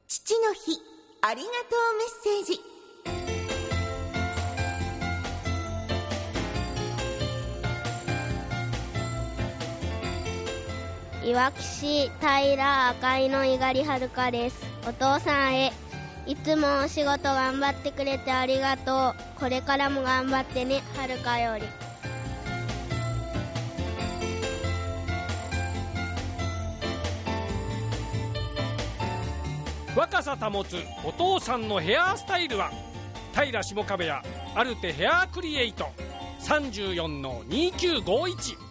父の日ありがとうメッセージ。 いわき市平赤いの猪狩遥です。お父さんへ、いつもお仕事頑張ってくれてありがとう。これからも頑張ってね、はるかより。 若さ保つお父さんのヘアスタイルは平下壁屋アルテヘアクリエイト 34-2951